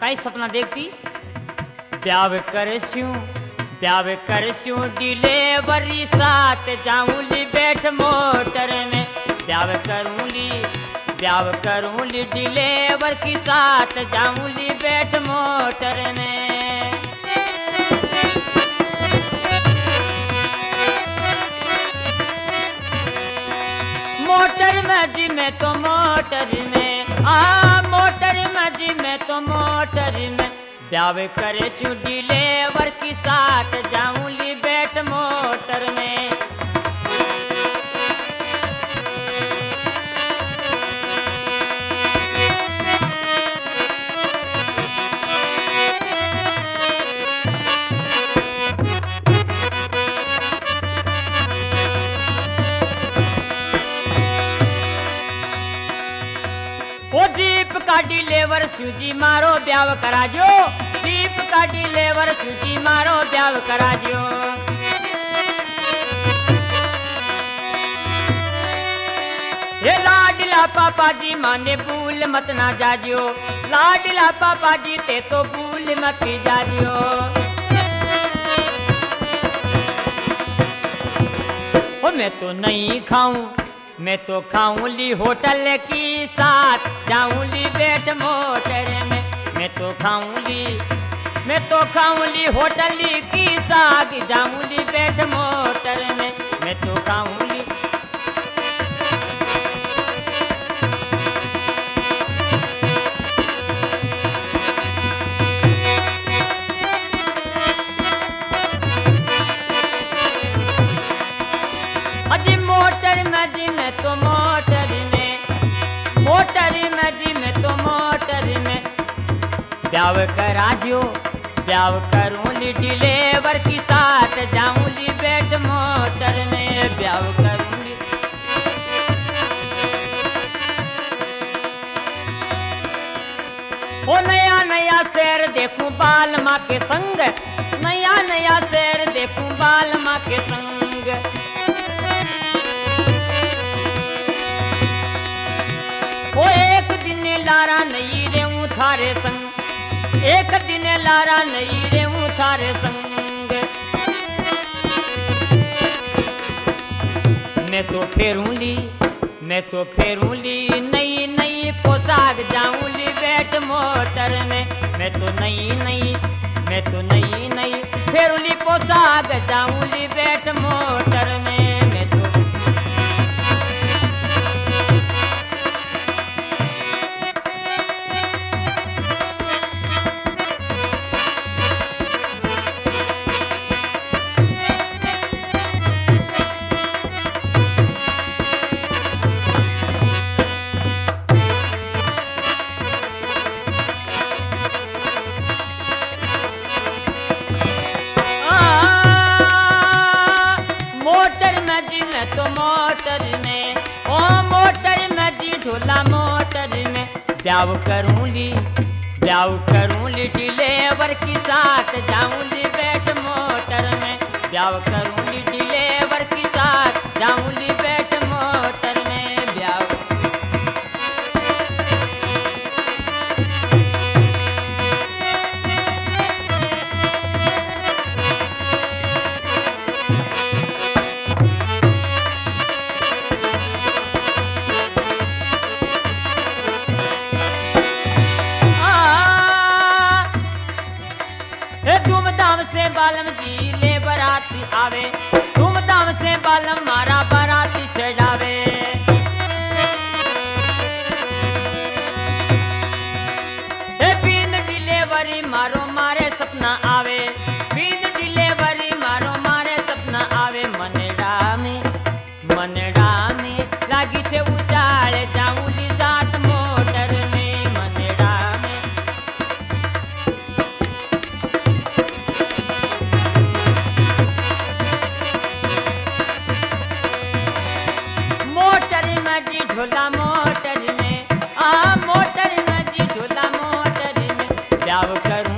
कई सपना देखती ब्याव करस्यूं डिलेवरी साथ जाऊंली बैठ मोटर में ब्याव करूंली डिलेवर की साथ जाऊंली बैठ मोटर में। मोटर में जी में तो मोटर में मोटर में जी में तो मोटर में ब्याव करस्यूं डिलेवर की साथ जाऊंली बैठ मोटर में। ओ जीप का डिलेवर सूजी मारो ब्याव कराजो जीप का डिलेवर सूजी मारो ब्याव कराजो। ये लाडला पापा जी माने भूल मत ना जाजियो लाडला पापा जी ते तो भूल मत जाजियो। ओ मैं तो नहीं खाऊं मैं तो खाऊंली होटल की साथ जाऊंली बैठ मोटर में मैं तो खाऊंली होटल की साथ जाऊंली बैठ मोटर में मैं तो खाऊंली। अजी मोटर में जी में तो मोटर में ब्याव कराजियो ब्याव करूंली डिलेवर की साथ जाऊंली बैठ मोटर में ब्याव करूंली। ओ नया नया शहर देखूं बाल माँ के संग नया शहर देखूं बाल माँ के संग। ओ एक दिन लारा नहीं रेऊं थारे संग एक दिन लारा नहीं रेऊं थारे संग। मैं तो फेरूंली नई पोशाक जाऊंली बैठ मोटर में मैं तो नई फेरूंली पोशाक जाऊंली बैठ मोटर में मैं तो। झोला मोटर में ब्याव करूंली डिलेवर की साथ जाऊंली बैठ मोटर में ब्याव करूंली डिलेवर की साथ जाऊंली बैठ मोटर में ब्याव। धूमधाम से बालम जी ले बराती आवे धूमधाम से बालम मारा बराती चढ़ावे। बीन डिलेवरी मारो मारे सपना आवे बीन डिलेवरी मारो मारे सपना आवे। मनड़ा में लागी छे उचाले जाऊंली साथ मोटर में मनड़ा में। झोला मोटर में मोटर में जी झोला मोटर में ब्याव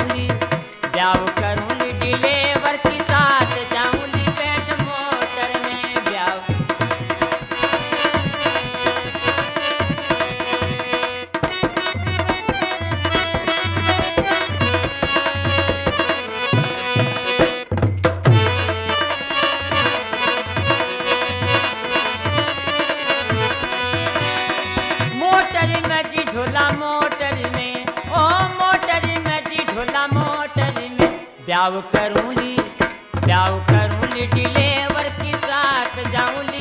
करूंली डिलेवर की साथ जाऊंली बैठ मोटर में ब्याव। प्याव करूंगी डिलीवर की साथ जाऊंगी